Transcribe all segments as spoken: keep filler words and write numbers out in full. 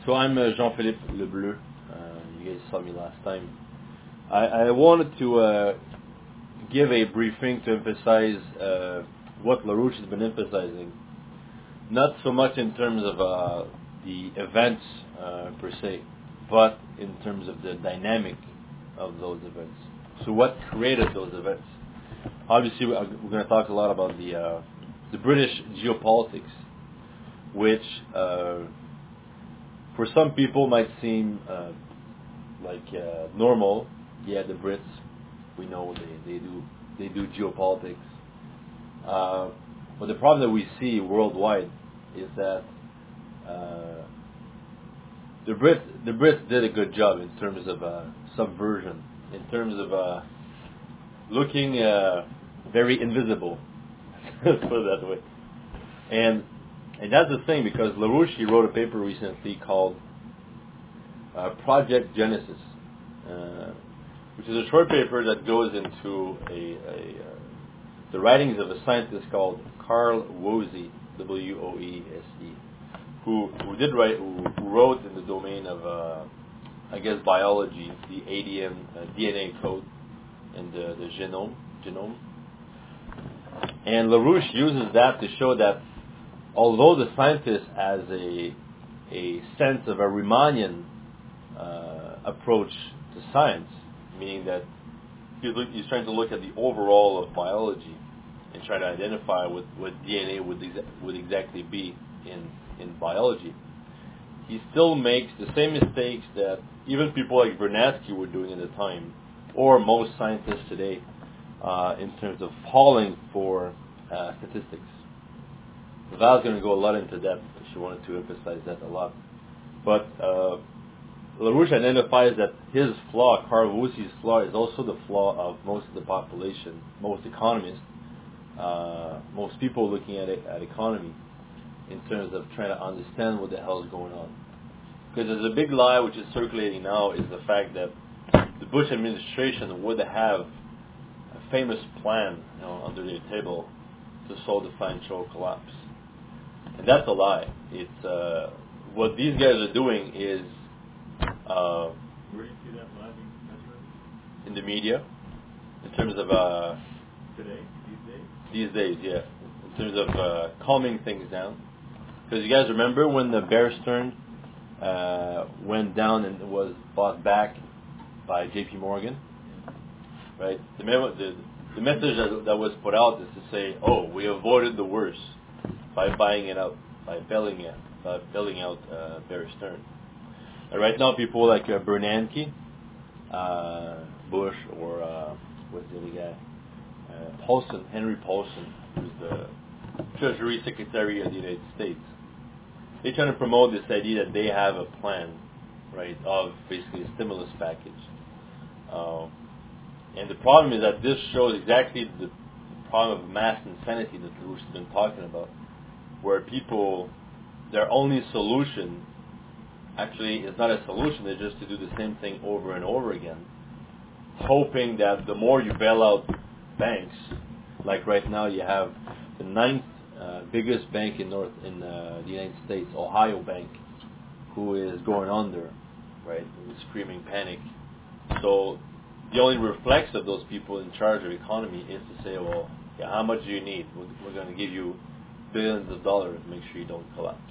So I'm uh, Jean-Philippe Lebleu. Uh, you guys saw me last time. I, I wanted to uh, give a briefing to emphasize uh, what LaRouche has been emphasizing. Not so much in terms of uh, the events uh, per se, but in terms of the dynamic of those events. So what created those events? Obviously, we're going to talk a lot about the uh, the British geopolitics, which uh, for some people might seem uh, like uh, normal. Yeah, the Brits, we know they, they do they do geopolitics. Uh, but the problem that we see worldwide is that uh, the Brits the Brits did a good job in terms of uh, subversion, in terms of uh, looking uh, very invisible. Let's put it that way. And and that's the thing, because LaRouche, he wrote a paper recently called uh, Project Genesis, uh, which is a short paper that goes into a, a uh, the writings of a scientist called Carl Woese, W O E S E, who who did write, who, who wrote in the domain of uh, I guess biology, the A D N uh, D N A code and the, the genome genome. And LaRouche uses that to show that although the scientist has a a sense of a Riemannian uh, approach to science, meaning that he's, look, he's trying to look at the overall of biology and try to identify what, what D N A would exa- would exactly be in in biology, he still makes the same mistakes that even people like Vernadsky were doing at the time, or most scientists today, uh, in terms of falling for uh, statistics. Val's going to go a lot into that. She wanted to emphasize that a lot. But uh, LaRouche identifies that his flaw, Carl Woese's flaw, is also the flaw of most of the population, most economists, uh, most people looking at it, at economy, in terms of trying to understand what the hell is going on. Because there's a big lie which is circulating now, is the fact that the Bush administration would have a famous plan, you know, under their table to solve the financial collapse. And that's a lie. It's uh, what these guys are doing is uh, where do you see that lie being perpetuated? In the media, in terms of uh, today, these days. These days, yeah, in terms of uh, calming things down. Because you guys remember when the Bear Stearns uh, went down and was bought back by J P Morgan, right? The the, the message that, that was put out is to say, oh, we avoided the worst by buying it out, by bailing it, by bailing out uh, Bear Stearns. And right now, people like uh, Bernanke, uh, Bush, or uh, what's the other guy, uh, Paulson, Henry Paulson, who's the Treasury Secretary of the United States, they're trying to promote this idea that they have a plan, right, of basically a stimulus package. Uh, and the problem is that this shows exactly the problem of mass insanity that LaRouche has been talking about, where people, their only solution actually is not a solution, it's just to do the same thing over and over again, hoping that the more you bail out banks, like right now you have the ninth uh, biggest bank in North in uh, the United States, Ohio Bank, who is going under, right, with screaming panic. So the only reflex of those people in charge of economy is to say, well, yeah, how much do you need? We're, we're going to give you billions of dollars to make sure you don't collapse.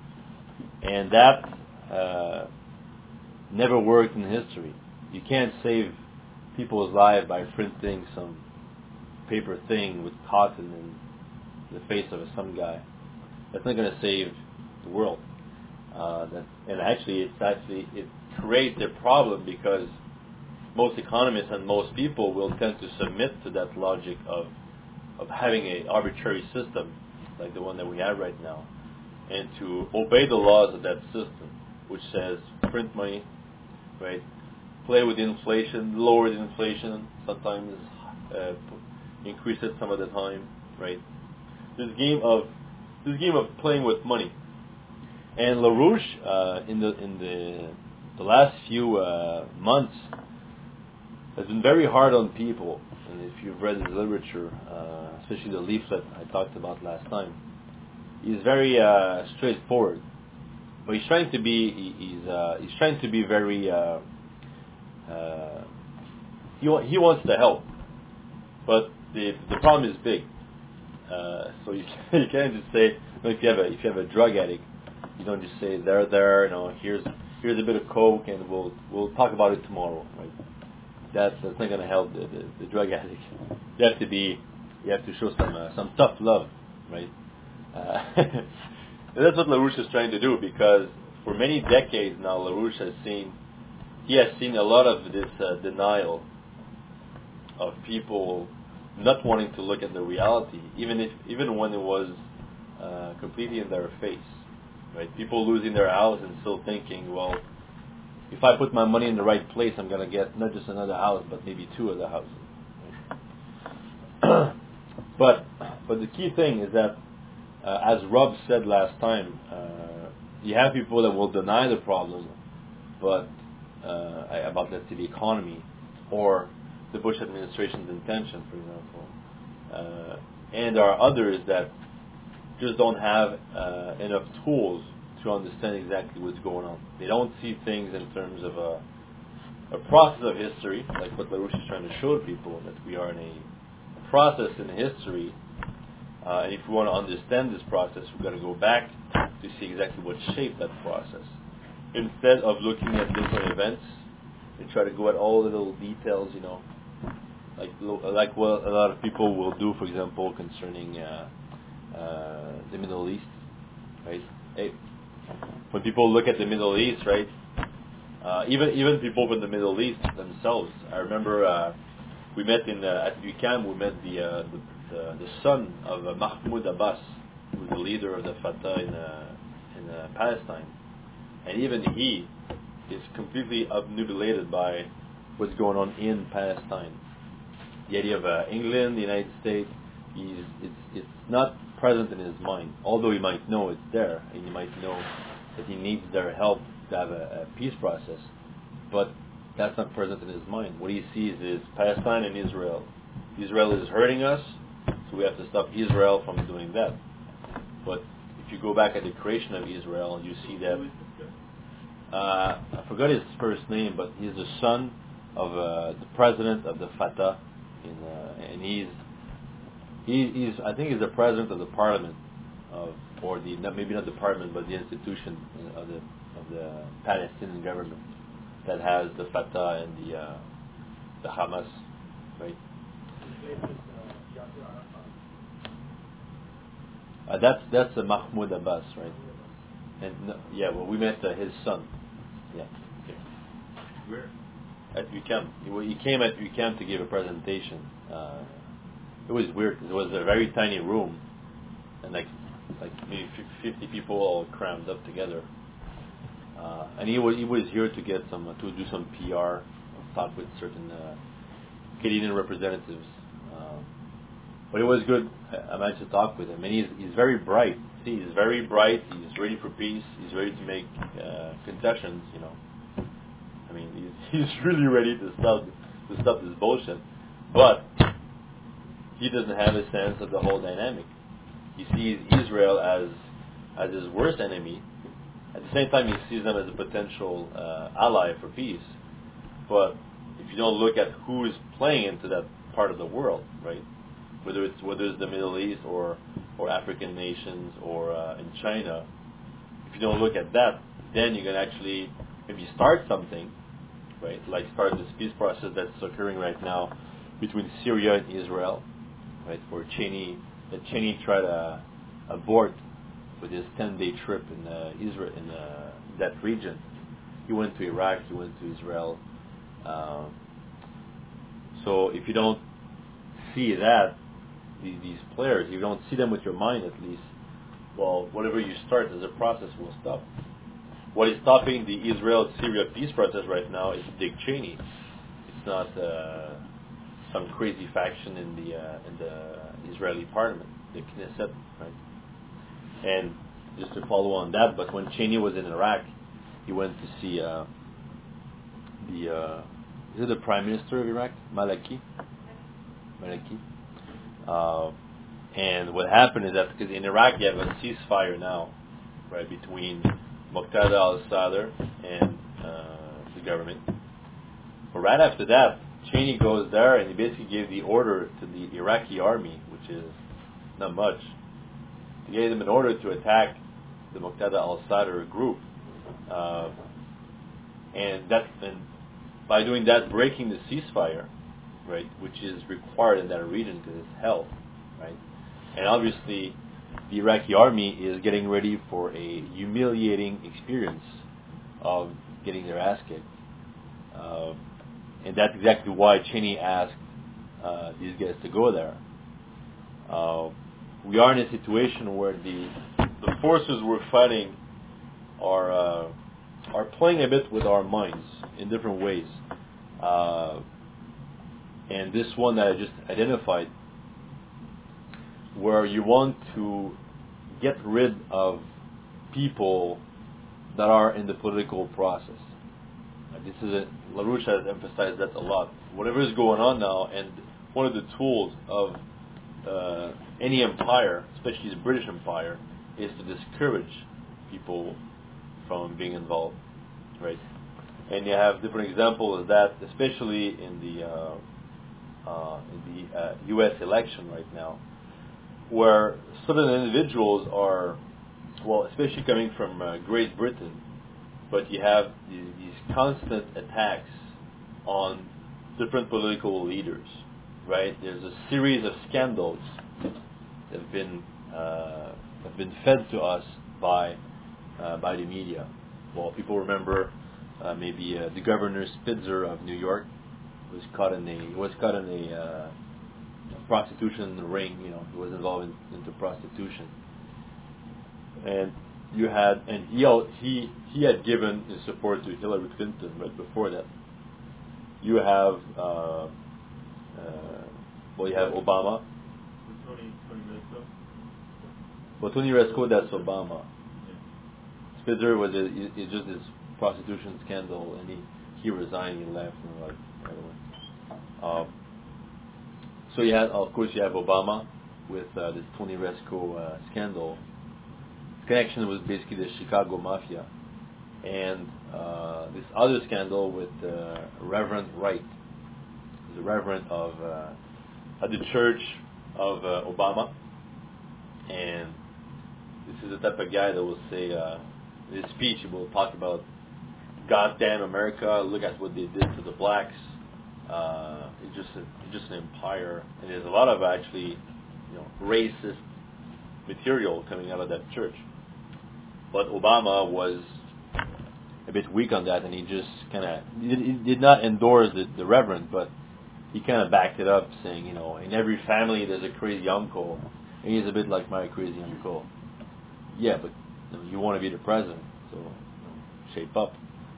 And that uh, never worked in history. You can't save people's lives by printing some paper thing with cotton in the face of some guy. That's not going to save the world. Uh, that, and actually, it's actually it creates a problem, because most economists and most people will tend to submit to that logic of of having an arbitrary system like the one that we have right now, and to obey the laws of that system, which says print money, right? Play with inflation, lower the inflation, sometimes uh, increase it some of the time, right? This game of this game of playing with money. And LaRouche, uh, in the in the the last few uh, months, has been very hard on people. And if you've read his literature, uh, especially the leaflet I talked about last time, he's very uh, straightforward. but he's trying to be he, he's uh, he's trying to be very uh, uh, he wa- he wants to help, but the the problem is big. Uh, so you you can't just say, you know, if you have a if you have a drug addict, you don't just say there there you know here's here's a bit of coke and we'll we'll talk about it tomorrow, right? That's that's not going to help the, the the drug addict. You have to be you have to show some uh, some tough love, right? Uh, and that's what LaRouche is trying to do, because for many decades now LaRouche has seen he has seen a lot of this uh, denial of people not wanting to look at the reality, even if even when it was uh, completely in their face, right? People losing their house and still thinking, well, if I put my money in the right place, I'm going to get not just another house, but maybe two other houses. Right? but but the key thing is that, uh, as Rob said last time, uh, you have people that will deny the problem, but uh, about let's say the economy or the Bush administration's intention, for example. Uh, and there are others that just don't have uh, enough tools to understand exactly what's going on. They don't see things in terms of a, a process of history, like what LaRouche is trying to show people, that we are in a process in history. Uh, and if we want to understand this process, we've got to go back to see exactly what shaped that process. Instead of looking at different events and try to go at all the little details, you know, like like what a lot of people will do, for example, concerning uh, uh, the Middle East, right? Hey, when people look at the Middle East, right? Uh, even even people from the Middle East themselves. I remember uh, we met in uh, at U Q A M. We met the uh, the, the, the son of uh, Mahmoud Abbas, who was the leader of the Fatah in uh, in uh, Palestine, and even he is completely obnubilated by what's going on in Palestine. The idea of uh, England, the United States, he's, it's, it's not present in his mind. Although he might know it's there, and he might know that he needs their help to have a, a peace process, but that's not present in his mind. What he sees is Palestine and Israel. Israel is hurting us, so we have to stop Israel from doing that. But if you go back at the creation of Israel, you see that uh, I forgot his first name, but he's the son of uh, the president of the Fatah. In, uh, and he's he, he's I think he's the president of the parliament of or the not, maybe not the parliament but the institution of the of the Palestinian government that has the Fatah and the uh, the Hamas, right? Uh, that's that's uh, Mahmoud Abbas, right? And no, yeah, well, we met uh, his son. Yeah. Okay. Where? At U Q A M. He, he came at U Q A M to give a presentation. Uh, it was weird because it was a very tiny room, and like like maybe fifty people all crammed up together. Uh, and he was he was here to get some uh, to do some P R, talk with certain uh, Canadian representatives. Um, but it was good. I, I managed to talk with him, and he's he's very bright. See, he's very bright. He's ready for peace. He's ready to make uh, concessions. You know. I mean, he's, he's really ready to stop to stop this bullshit, but he doesn't have a sense of the whole dynamic. He sees Israel as as his worst enemy. At the same time, he sees them as a potential uh, ally for peace. But if you don't look at who is playing into that part of the world, right? Whether it's whether it's the Middle East or or African nations or uh, in China, if you don't look at that, then you can actually maybe start something. Right, like start this peace process that's occurring right now between Syria and Israel, right? Where Cheney, that Cheney tried to abort with his ten-day trip in uh, Israel in uh, that region. He went to Iraq, he went to Israel. Um, so if you don't see that, these, these players, you don't see them with your mind at least. Well, whatever you start as a process will stop. What is stopping the Israel-Syria peace process right now is Dick Cheney. It's not uh, some crazy faction in the uh, in the Israeli parliament, the Knesset, right? And just to follow on that, but when Cheney was in Iraq, he went to see uh, the uh, is it the Prime Minister of Iraq, Maliki? Maliki. Uh, and what happened is that because in Iraq you have a ceasefire now, right, between Muqtada al-Sadr and uh, the government. But right after that, Cheney goes there and he basically gave the order to the Iraqi army, which is not much. He gave them an order to attack the Muqtada al-Sadr group, uh, and that, and by doing that, breaking the ceasefire, right, which is required in that region because it's hell, right, and obviously the Iraqi army is getting ready for a humiliating experience of getting their ass kicked, uh, and that's exactly why Cheney asked uh, these guys to go there. Uh, we are in a situation where the the forces we're fighting are uh, are playing a bit with our minds in different ways. Uh, and this one that I just identified, where you want to get rid of people that are in the political process. Uh, this is a, LaRouche has emphasized that a lot. Whatever is going on now, and one of the tools of uh, any empire, especially the British Empire, is to discourage people from being involved, right? And you have different examples of that, especially in the uh, uh, in the uh, U S election right now, where certain individuals are, well, especially coming from uh, Great Britain, but you have these, these constant attacks on different political leaders, right? There's a series of scandals that have been uh, have been fed to us by uh, by the media. Well, people remember uh, maybe uh, the Governor Spitzer of New York was caught in a was caught in a uh, prostitution ring. You know, he was involved in, into prostitution, and you had and he he he had given his support to Hillary Clinton right before that. You have uh, uh, well, you have Obama. Tony, Tony Resco. Well, Tony Resco, that's Obama. Yeah. Spitzer was a, it's just this prostitution scandal, and he, he resigned, he left, and like right away. Um, so you had, of course, you have Obama with uh, this Tony Resco uh, scandal. His connection was basically the Chicago Mafia, and uh, this other scandal with uh, Reverend Wright, the Reverend of uh, at the Church of uh, Obama, and this is the type of guy that will say uh, in his speech he will talk about goddamn America, look at what they did to the blacks. Uh, it's just a, it's just an empire, and there's a lot of actually, you know, racist material coming out of that church. But Obama was a bit weak on that, and he just kind of he, he did not endorse the, the Reverend, but he kind of backed it up, saying, you know, in every family there's a crazy uncle, and he's a bit like my crazy uncle. Yeah, but you know, you want to be the president, so you know, shape up.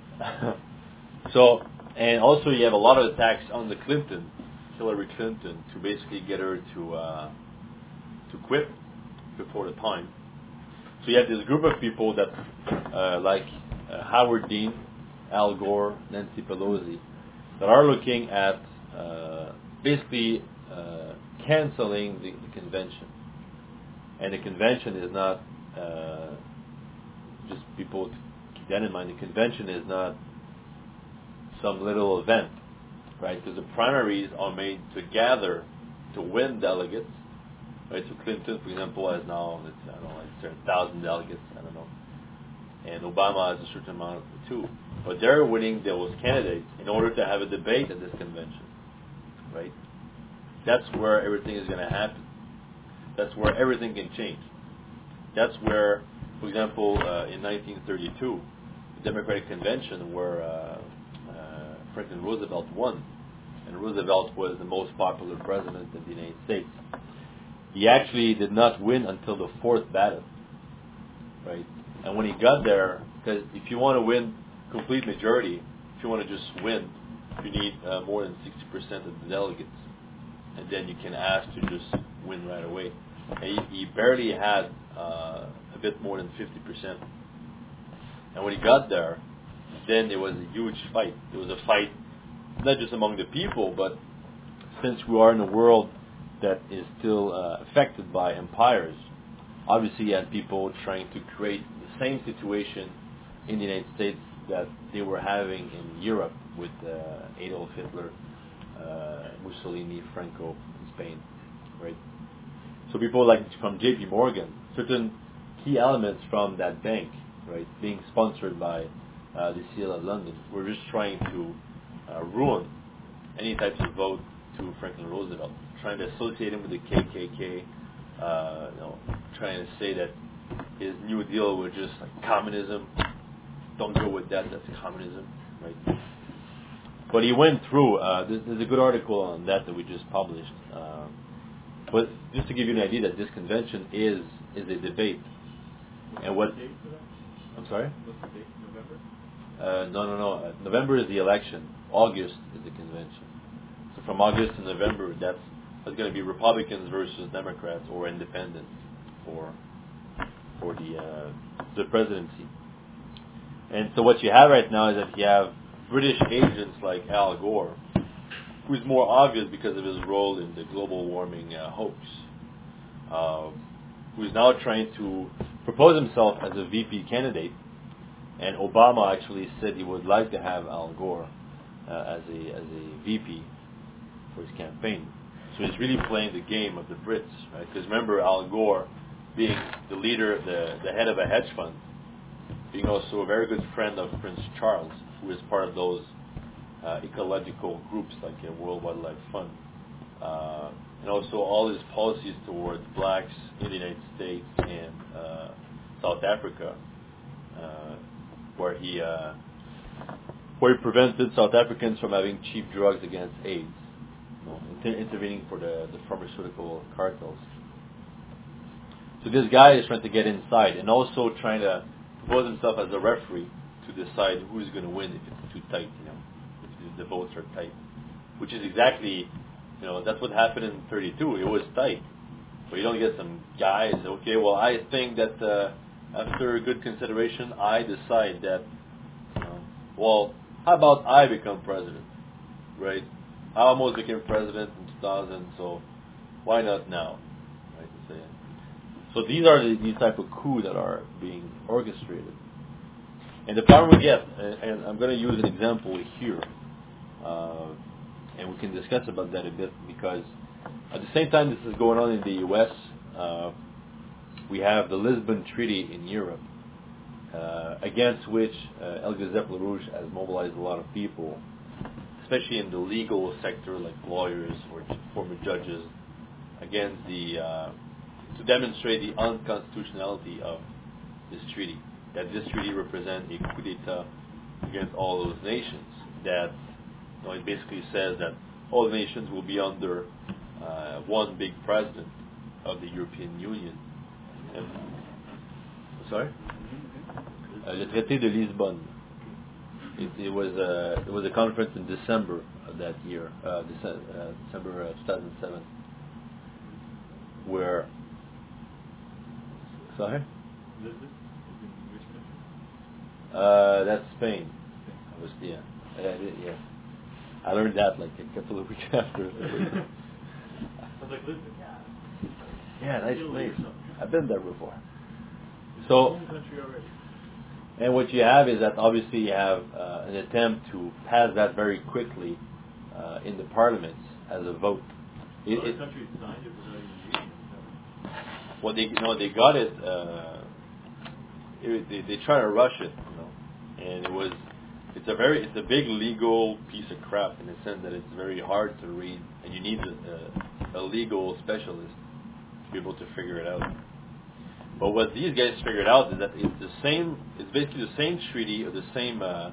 So, and also you have a lot of attacks on the Clinton, Hillary Clinton, to basically get her to uh, to quit before the time. So you have this group of people that, uh, like uh, Howard Dean, Al Gore, Nancy Pelosi, that are looking at uh, basically uh, canceling the, the convention. And the convention is not, uh, just people to keep that in mind, the convention is not some little event, right? Because the primaries are made to gather, to win delegates, right? So Clinton, for example, has now, let's, I don't know, like one thousand delegates, I don't know. And Obama has a certain amount too. But they're winning those candidates in order to have a debate at this convention, right? That's where everything is going to happen. That's where everything can change. That's where, for example, uh, in nineteen thirty-two, the Democratic Convention, where uh, uh, Franklin Roosevelt won, and Roosevelt was the most popular president of the United States. He actually did not win until the fourth ballot, right? And when he got there, because if you want to win complete majority, if you want to just win, you need uh, more than sixty percent of the delegates, and then you can ask to just win right away. And he, he barely had uh, a bit more than fifty percent. And when he got there, then there was a huge fight. There was a fight not just among the people, but since we are in a world that is still uh, affected by empires, obviously you had people trying to create the same situation in the United States that they were having in Europe with uh, Adolf Hitler, uh, Mussolini, Franco in Spain, right? So people like from J P Morgan, certain key elements from that bank, right, being sponsored by uh, the C L of London, were just trying to uh, ruin any types of vote to Franklin Roosevelt, trying to associate him with the K K K, uh, you know, trying to say that his New Deal was just like communism. Don't go with that, that's communism, right? But he went through, uh, there's, there's a good article on that that we just published. Uh, but just to give you an idea that this convention is is a debate. What's And what... the date for that? I'm sorry? What's the date? November? Uh, no, no, no. Uh, November is the election. August is the convention. So from August to November, that's, that's going to be Republicans versus Democrats or independents for for the uh, the presidency. And so what you have right now is that you have British agents like Al Gore, who's more obvious because of his role in the global warming uh, hoax, uh, who's now trying to propose himself as a V P candidate. And Obama actually said he would like to have Al Gore uh, as a as a V P for his campaign. So he's really playing the game of the Brits, right? Because remember, Al Gore, being the leader, the the head of a hedge fund, being also a very good friend of Prince Charles, who is part of those uh, ecological groups like the World Wildlife Fund, uh, and also all his policies towards blacks in the United States and uh, South Africa, uh, where he uh, where he prevented South Africans from having cheap drugs against AIDS, you know, inter- intervening for the, the pharmaceutical cartels. So this guy is trying to get inside and also trying to propose himself as a referee to decide who's going to win if it's too tight, you know, if the votes are tight. Which is exactly, you know, that's what happened in thirty-two. It was tight. But you don't get some guys, okay, well, I think that uh, after good consideration, I decide that, you know, well, how about I become president, right? I almost became president in two thousand, so why not now, right? So, so these are the, these type of coups that are being orchestrated. And the problem we get, and, and I'm going to use an example here, uh, and we can discuss about that a bit, because at the same time this is going on in the U S, uh, we have the Lisbon Treaty in Europe, uh, against which uh, El Gazette LaRouche has mobilized a lot of people, especially in the legal sector, like lawyers or former judges, against the uh, to demonstrate the unconstitutionality of this treaty. That this treaty represents a coup d'état against all those nations. That, you know, it basically says that all the nations will be under uh, one big president of the European Union. And, sorry? Uh, le traité de Lisbonne. It, it was a it was a conference in December of that year, uh, December, uh, December uh, two thousand seven, where. Sorry. Lisbon? Is in which country? Uh, that's Spain. I was yeah, I, I did, yeah. I learned that like a couple of weeks after. I was like, Lisbon. Yeah, nice Italy place. or something. I've been there before. It's So. a home country already. And what you have is that obviously you have uh, an attempt to pass that very quickly uh, in the parliaments as a vote. It, Other it, countries signed it without even reading it. well, they you know they got it. Uh, it they they try to rush it, you know, and it was it's a very it's a big legal piece of crap in the sense that it's very hard to read, and you need a, a, a legal specialist to be able to figure it out. But what these guys figured out is that it's the same. It's basically the same treaty or the same, uh,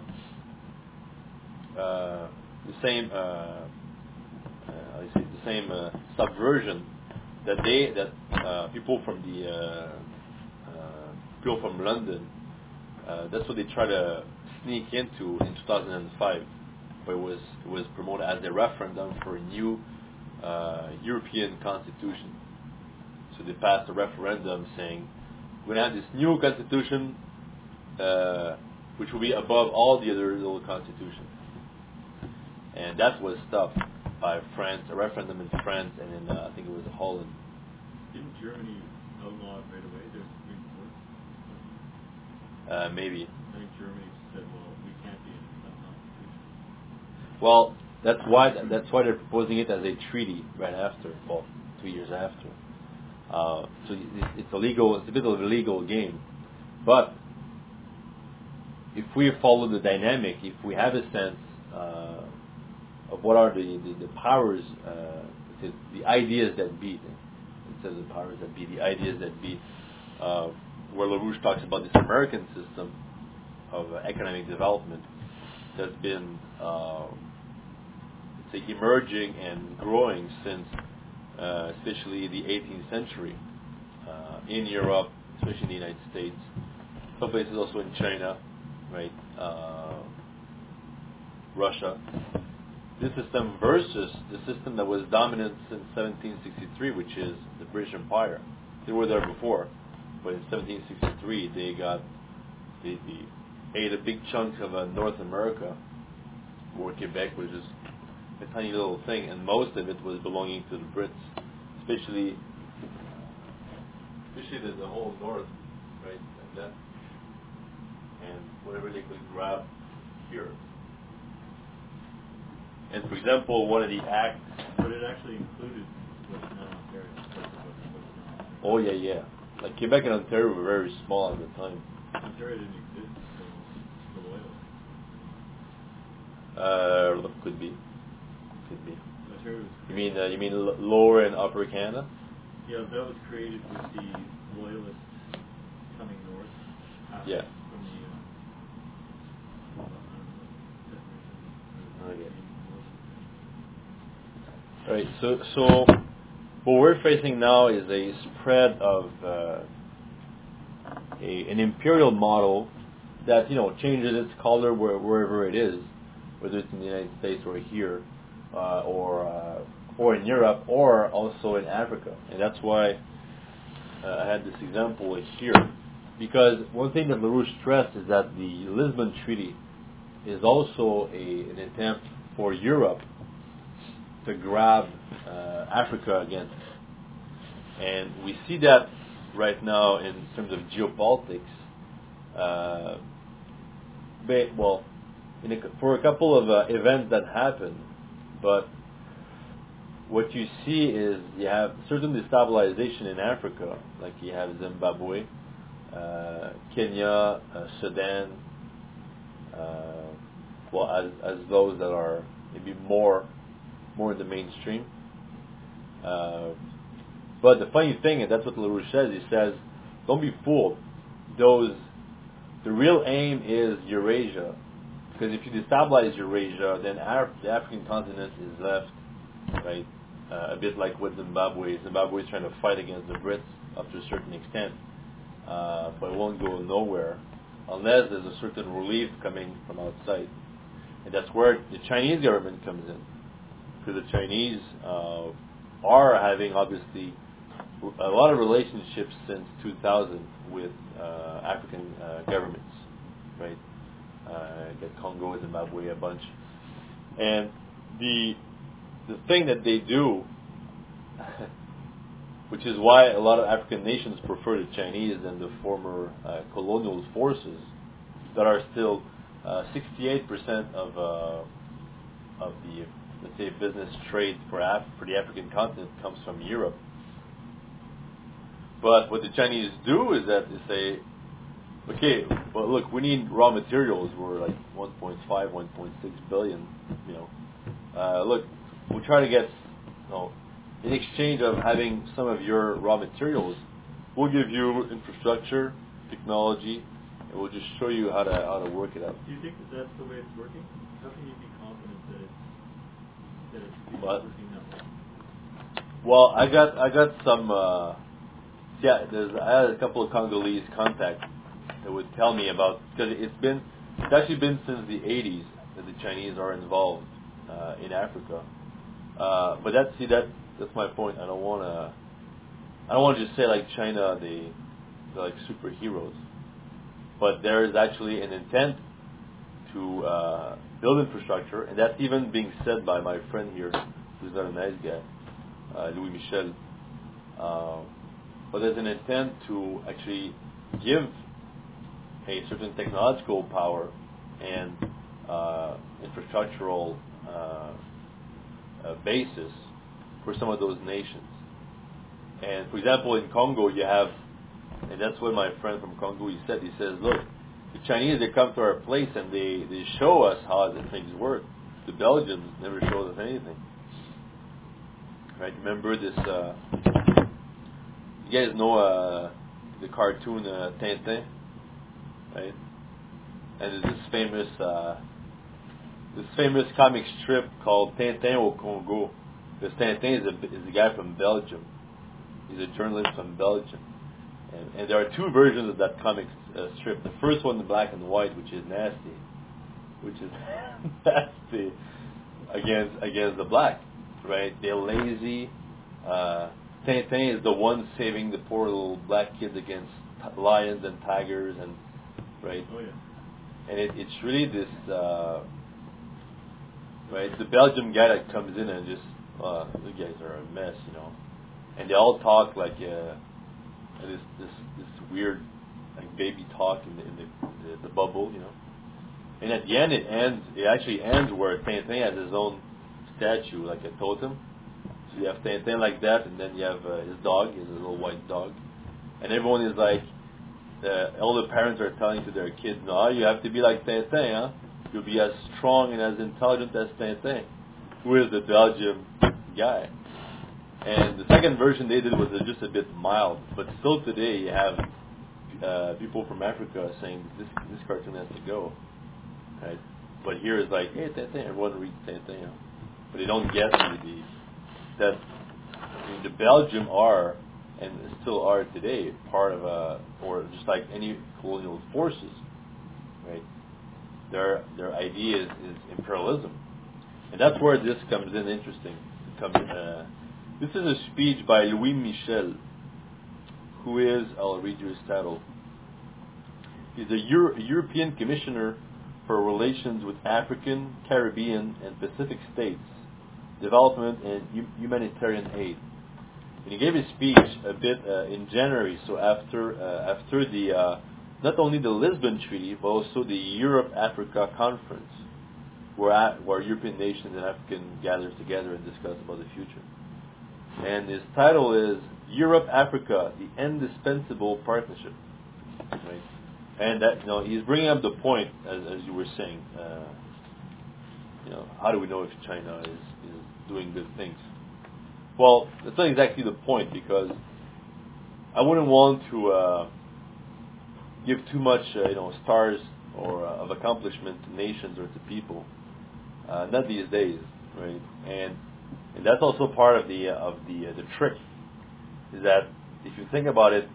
uh, the same, uh, uh, I say the same uh, subversion that they that uh, people from the uh, uh, people from London. Uh, that's what they try to sneak into in two thousand five, where it was it was promoted as a referendum for a new uh, European constitution. So they passed a referendum saying, we're going to have this new constitution, uh, which will be above all the other little constitutions. And that was stopped by France, a referendum in France, and in, uh, I think it was Holland. Didn't Germany outlaw it right away, their Supreme Court? Uh, maybe. I mean, like Germany said, well, we can't be in it, that's not constitutional. Well, that's why that's why they're proposing it as a treaty right after, well, two years after. Uh, so it's, it's a legal, it's a bit of a legal game. But if we follow the dynamic, if we have a sense uh, of what are the the, the powers, uh, the, the ideas that beat, instead of the powers that beat, the ideas that beat, uh, where LaRouche talks about this American system of uh, economic development that's been uh, say emerging and growing since uh, especially the eighteenth century uh, in Europe, especially in the United States, some places also in China, right, uh, Russia. This system versus the system that was dominant since seventeen sixty-three, which is the British Empire. They were there before, but in seventeen sixty-three they got they, they ate a big chunk of uh, North America, or Quebec, which is a tiny little thing, and most of it was belonging to the Brits, especially especially the, the whole north, right, and that, and whatever they could grab here. And for example, one of the acts. But it actually included what's now Ontario. What's, what's, what's now Ontario. Oh yeah, yeah. Like Quebec and Ontario were very small at the time. Ontario didn't exist until the Loyalists. Uh, could be, could be. Ontario was You mean uh, you mean l- lower and upper Canada? Yeah, that was created with the Loyalists coming north. After, Yeah. From the. Uh, uh, Okay. Right. So so what we're facing now is a spread of uh, a, an imperial model that you know changes its color where, wherever it is, whether it's in the United States or here, uh, or uh, or in Europe, or also in Africa. And that's why uh, I had this example here, because one thing that LaRouche stressed is that the Lisbon Treaty is also a, an attempt for Europe to grab uh, Africa again. And we see that right now in terms of geopolitics. Uh, ba- well, in a, for a couple of uh, events that happen, but what you see is you have certain destabilization in Africa, like you have Zimbabwe, uh, Kenya, uh, Sudan, uh, well, as, as those that are maybe more more in the mainstream. Uh, but the funny thing, and that's what LaRouche says, he says, don't be fooled. Those, the real aim is Eurasia, because if you destabilize Eurasia, then Af- the African continent is left, right, uh, a bit like with Zimbabwe. Zimbabwe is trying to fight against the Brits up to a certain extent, uh, but it won't go nowhere unless there's a certain relief coming from outside. And that's where the Chinese government comes in. Because the Chinese uh, are having, obviously, a lot of relationships since two thousand with uh, African uh, governments, right? Uh, the Congo, Zimbabwe, a bunch. And the the thing that they do, which is why a lot of African nations prefer the Chinese than the former uh, colonial forces that are still uh, sixty-eight percent of uh, of the, let's say, business trade for Af- for the African continent comes from Europe. But what the Chinese do is that they say, okay, well, look, we need raw materials. We're like one point five, one point six billion. You know, uh, look, we'll try to get, you know, in exchange of having some of your raw materials, we'll give you infrastructure, technology, and we'll just show you how to how to work it out. Do you think that that's the way it's working? How can you be confident that it's that it's What? working that way? Well, I got I got some. Uh, yeah, there's I had a couple of Congolese contacts that would tell me about, because it's been it's actually been since the eighties that the Chinese are involved uh, in Africa. Uh, but that's see that that's my point. I don't want to I don't want to just say like China they they're like superheroes, but there is actually an intent to uh, build infrastructure, and that's even being said by my friend here, who's not a nice guy, uh, Louis Michel. Uh, but there's an intent to actually give a certain technological power and uh, infrastructural uh, uh, basis for some of those nations. And for example, in Congo, you have, and that's what my friend from Congo, he said, he says, look, the Chinese, they come to our place and they, they show us how the things work. The Belgians never showed us anything. Right? Remember this, uh, you guys know uh, the cartoon uh, Tintin, right? And there's this famous, uh, this famous comic strip called Tintin au Congo. Because Tintin is a, is a guy from Belgium. He's a journalist from Belgium. And, and there are two versions of that comic uh, strip. The first one, the black and white, which is nasty. Which is nasty against, against the black. Right? They're lazy. Uh, Tintin is the one saving the poor little black kids against t- lions and tigers. and Right? Oh, yeah. And it, it's really this... Uh, right? The Belgian guy that comes in and just... Uh, the guys are a mess, you know. And they all talk like uh, this this this weird like baby talk in the in the, the the bubble, you know. And at the end, it ends. It actually ends where Tintin has his own statue, like a totem. So you have Tintin like that, and then you have uh, his dog, his little white dog, and everyone is like, uh, all the parents are telling to their kids, "No, you have to be like Tintin, huh? You'll be as strong and as intelligent as Tintin." Who is the Belgian guy? And the second version they did was just a bit mild, but still today you have uh, people from Africa saying this this cartoon has to go, right? But here is like, hey, Tintin, everyone reads Tintin, you know? But they don't get the that I mean, the Belgium are and still are today part of a, or just like any colonial forces, right? Their their idea is, is imperialism, and that's where this comes in interesting. It comes. Uh, This is a speech by Louis Michel, who is, I'll read you his title. He's a Euro- European Commissioner for Relations with African, Caribbean, and Pacific States, Development and hum- Humanitarian Aid. And he gave his speech a bit uh, in January, so after uh, after the uh, not only the Lisbon Treaty, but also the Europe-Africa Conference, where, where European nations and African gather together and discuss about the future. And his title is Europe-Africa, the Indispensable Partnership. Right? And that, you know, he's bringing up the point, as, as you were saying. Uh, you know, how do we know if China is, is doing good things? Well, that's not exactly the point, because I wouldn't want to uh, give too much, uh, you know, stars or uh, of accomplishment to nations or to people. Uh, not these days, right? And And that's also part of the uh, of the uh, the trick, is that if you think about it,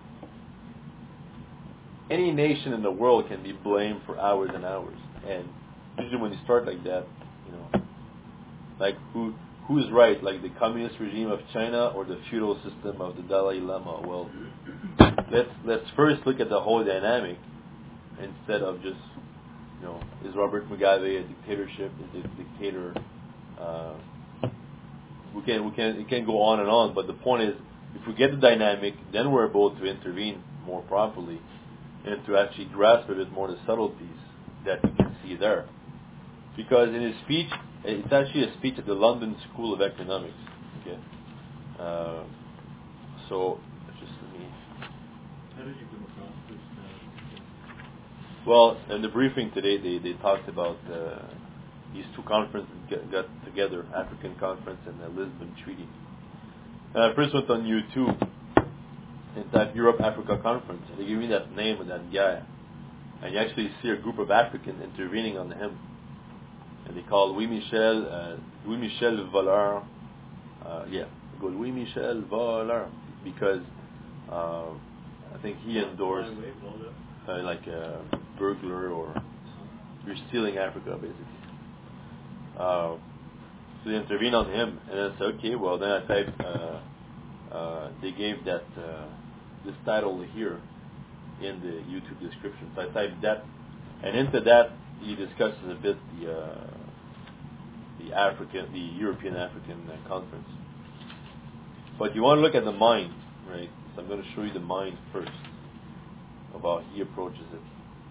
any nation in the world can be blamed for hours and hours. And usually when you start like that, you know, like who who's right, like the communist regime of China or the feudal system of the Dalai Lama? Well, let's let's first look at the whole dynamic instead of just, you know, is Robert Mugabe a dictatorship? Is it a dictator? Uh, We can we can it can go on and on, but the point is, if we get the dynamic, then we're able to intervene more properly and to actually grasp a bit more the subtleties that you can see there. Because in his speech, it's actually a speech at the London School of Economics. Okay, uh, so just let me. How did you come across this? Uh, well, in the briefing today, they they talked about. Uh, These two conferences get, got together, African Conference and the Lisbon Treaty. And I first went on YouTube and typed Europe-Africa Conference, and they give me that name of that guy. And you actually see a group of Africans intervening on him. And they call Louis Michel, uh, Louis Michel Voleur. Uh, yeah, they go Louis Michel Voleur, because uh, I think he endorsed uh, like a burglar, or you're stealing Africa, basically. Uh, so they intervened on him, and I said, okay, well then I typed, uh, uh, they gave that, uh, this title here in the YouTube description. So I typed that, and into that he discusses a bit the, uh, the African, the European African uh, Conference. But you want to look at the mind, right? So I'm going to show you the mind first, of how he approaches it.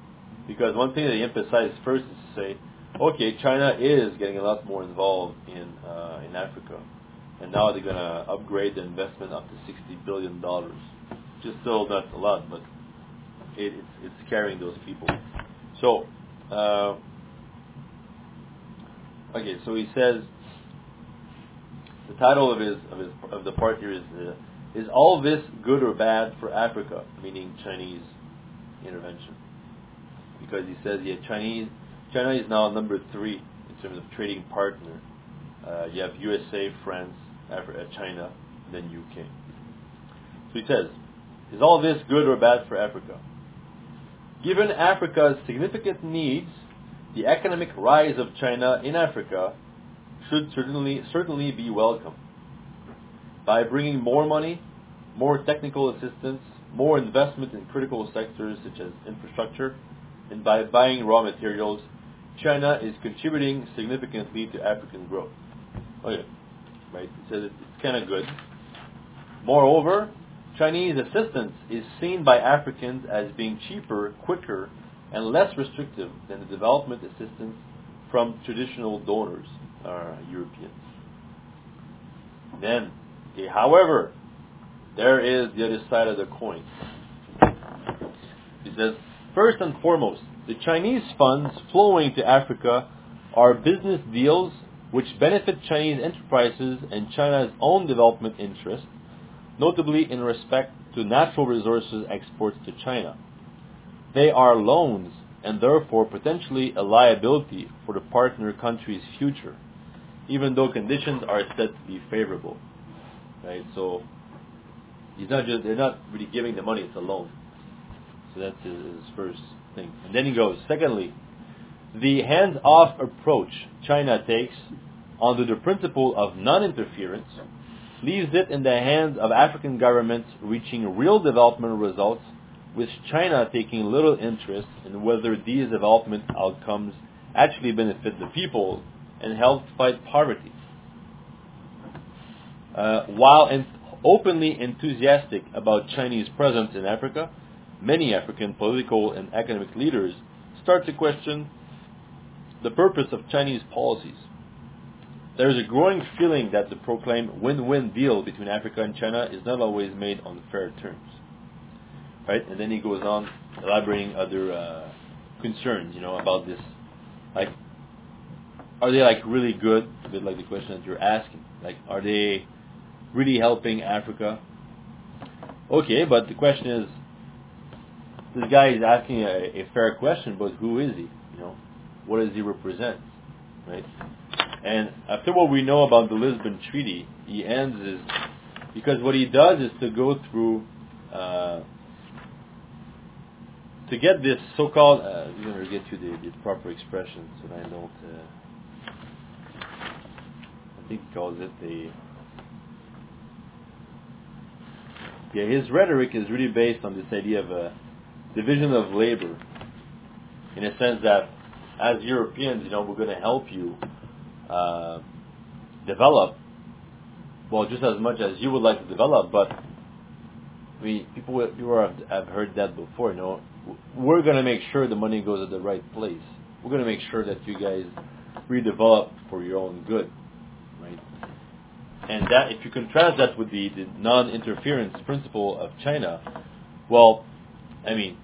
Because one thing that he emphasized first is to say, okay, China is getting a lot more involved in uh, in Africa, and now they're going to upgrade the investment up to sixty billion dollars, which is still not a lot, but it, it's it's carrying those people. So, uh, okay, so he says the title of his of his of the part here is uh, is all this good or bad for Africa, meaning Chinese intervention. Because he says, yeah, Chinese, China is now number three in terms of trading partner. Uh, you have U S A, France, Africa, China, then U K. So he says, is all this good or bad for Africa? Given Africa's significant needs, the economic rise of China in Africa should certainly certainly be welcome. By bringing more money, more technical assistance, more investment in critical sectors such as infrastructure, and by buying raw materials, China is contributing significantly to African growth. Okay, right? It says it's kind of good. Moreover, Chinese assistance is seen by Africans as being cheaper, quicker, and less restrictive than the development assistance from traditional donors, uh, Europeans. Then, okay, however, there is the other side of the coin. He says, first and foremost, the Chinese funds flowing to Africa are business deals which benefit Chinese enterprises and China's own development interests, notably in respect to natural resources exports to China. They are loans and therefore potentially a liability for the partner country's future, even though conditions are said to be favorable. Right? So he's not just they're not really giving the money, it's a loan. So that's his, his first thing. And then he goes, secondly, the hands-off approach China takes under the principle of non-interference leaves it in the hands of African governments reaching real development results, with China taking little interest in whether these development outcomes actually benefit the people and help fight poverty. Uh, while en- openly enthusiastic about Chinese presence in Africa, many African political and economic leaders start to question the purpose of Chinese policies. There is a growing feeling that the proclaimed win-win deal between Africa and China is not always made on fair terms. Right? And then he goes on elaborating other uh, concerns, you know, about this. Like, are they like really good? A bit like the question that you're asking. Like, are they really helping Africa? Okay, but the question is, this guy is asking a, a fair question, but who is he? You know, what does he represent? Right? And after what we know about the Lisbon Treaty, he ends is because what he does is to go through uh, to get this so-called. Uh, I'm going to get you the, the proper expression so that I don't. Uh, I think he calls it the. Yeah, his rhetoric is really based on this idea of a division of labor, in a sense that as Europeans, you know, we're going to help you uh, develop, well, just as much as you would like to develop, but I mean, people, people have, have heard that before, you know, we're going to make sure the money goes to the right place. We're going to make sure that you guys redevelop for your own good, right? And that, if you contrast that with the, the non-interference principle of China, well, I mean,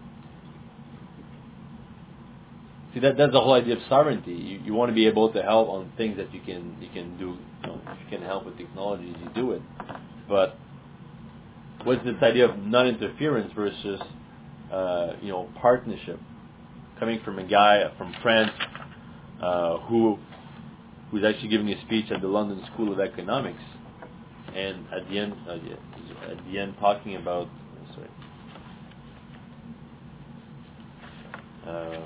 see that that's the whole idea of sovereignty. You, you want to be able to help on things that you can you can do. You know, if you can help with technologies, you do it. But what's this idea of non-interference versus uh, you know partnership? Coming from a guy from France uh, who who's actually giving a speech at the London School of Economics, and at the end uh, at the end talking about sorry. Uh,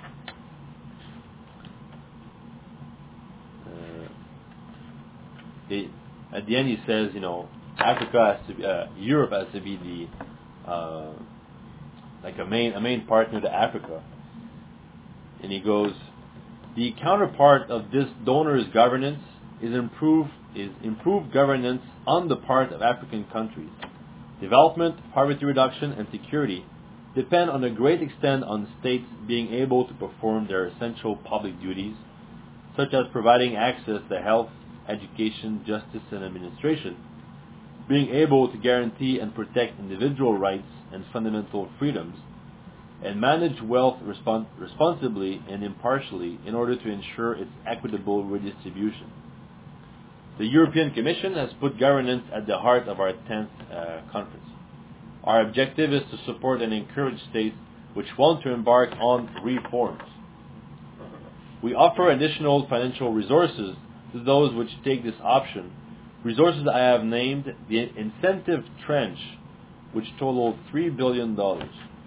uh, they, at the end, he says, you know, Africa has to be, uh, Europe has to be the uh, like a main a main partner to Africa, and he goes, the counterpart of this donor's governance is improved is improved governance on the part of African countries, development, poverty reduction, and security, depend on a great extent on states being able to perform their essential public duties, such as providing access to health, education, justice, and administration, being able to guarantee and protect individual rights and fundamental freedoms, and manage wealth respons- responsibly and impartially in order to ensure its equitable redistribution. The European Commission has put governance at the heart of our tenth uh, conference. Our objective is to support and encourage states which want to embark on reforms. We offer additional financial resources to those which take this option, resources I have named the incentive tranche, which totaled three billion dollars.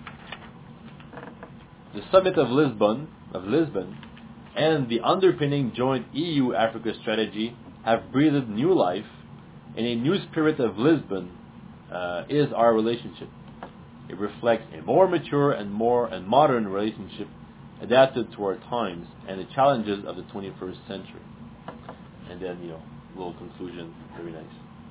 The Summit of Lisbon, of Lisbon and the underpinning joint E U-Africa strategy have breathed new life, and a new spirit of Lisbon uh, is our relationship. It reflects a more mature and more and modern relationship adapted to our times and the challenges of the twenty-first century. And then, you know, little conclusion, very nice.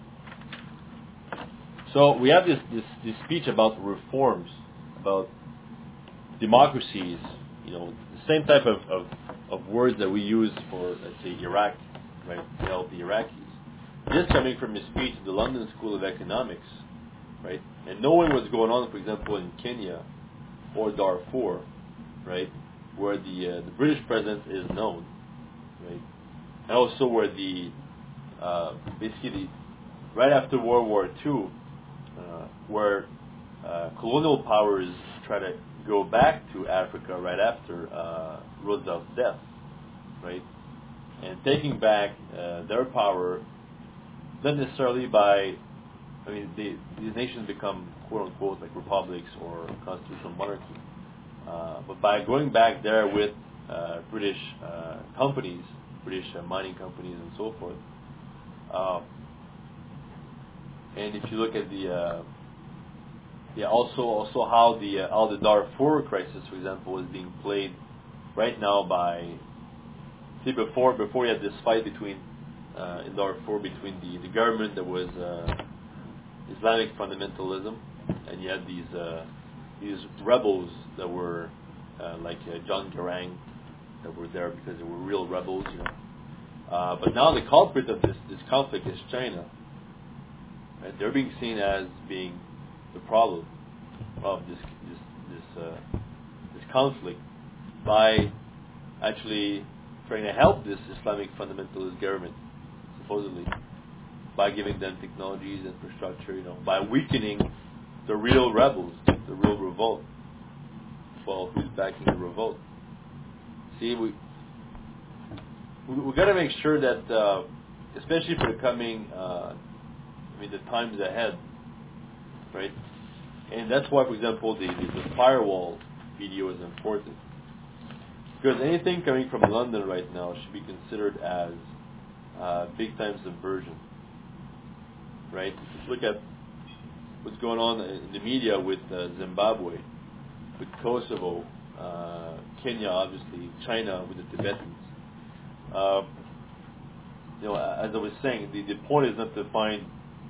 So we have this, this, this speech about reforms, about democracies, you know, the same type of, of, of words that we use for, let's say, Iraq, right, to help the Iraqis. This coming from his speech at the London School of Economics, right, and knowing what's going on, for example, in Kenya or Darfur, right, where the uh, the British presence is known, right, and also where the uh, basically the, right after World War Two, uh, where uh, colonial powers try to go back to Africa right after uh, Roosevelt's death, right, and taking back uh, their power, not necessarily by, I mean, they, these nations become quote unquote like republics or constitutional monarchy. Uh, but by going back there with uh, British uh, companies, British uh, mining companies, and so forth, uh, and if you look at the, uh, yeah, also also how the uh, how the Darfur crisis, for example, is being played right now by, see, before before you had this fight between uh, in Darfur between the, the government that was uh, Islamic fundamentalism, and you had these. Uh, These rebels that were uh, like uh, John Garang, that were there because they were real rebels, you know. Uh, but now the culprit of this, this conflict is China. Right? They're being seen as being the problem of this this this, uh, this conflict by actually trying to help this Islamic fundamentalist government, supposedly, by giving them technologies, infrastructure, you know, by weakening the real rebels, the real revolt. Well, who's backing the revolt? See, we we, we got to make sure that, uh, especially for the coming, uh, I mean, the times ahead, right? And that's why, for example, the, the, the firewall video is important, because anything coming from London right now should be considered as uh, big time subversion, right? Just look at what's going on in the media with uh, Zimbabwe, with Kosovo, uh, Kenya, obviously, China with the Tibetans. Uh, you know, as I was saying, the, the point is not to find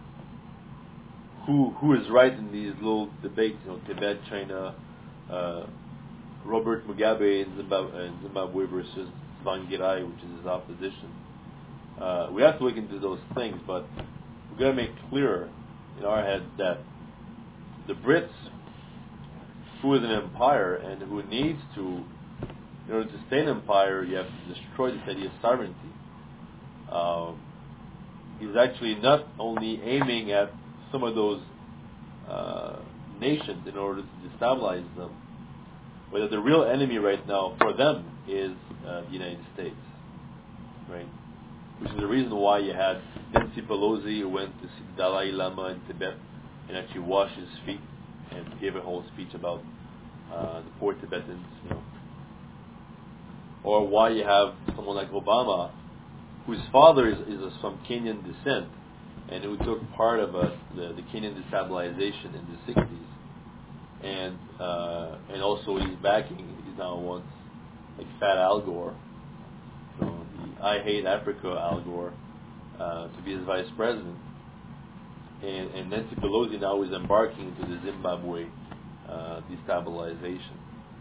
who who is right in these little debates. You know, Tibet, China, uh, Robert Mugabe in Zimbabwe, in Zimbabwe versus Tsvangirai, which is his opposition. Uh, we have to look into those things, but we've got to make clear in our head that the Brits, who is an empire and who needs to, in order to stay an empire, you have to destroy this idea of sovereignty. Uh, he's actually not only aiming at some of those uh, nations in order to destabilize them, but that the real enemy right now for them is uh, the United States, right? Which is the reason why you had Nancy Pelosi, who went to see the Dalai Lama in Tibet and actually washed his feet and gave a whole speech about uh, the poor Tibetans, you know. Or why you have someone like Obama, whose father is, is from Kenyan descent, and who took part of uh, the, the Kenyan destabilization in the sixties, and uh, and also he's backing, he's now wants like Fat Al Gore, so the I Hate Africa Al Gore, uh, to be his vice president, and, and Nancy Pelosi now is embarking into the Zimbabwe uh, destabilization.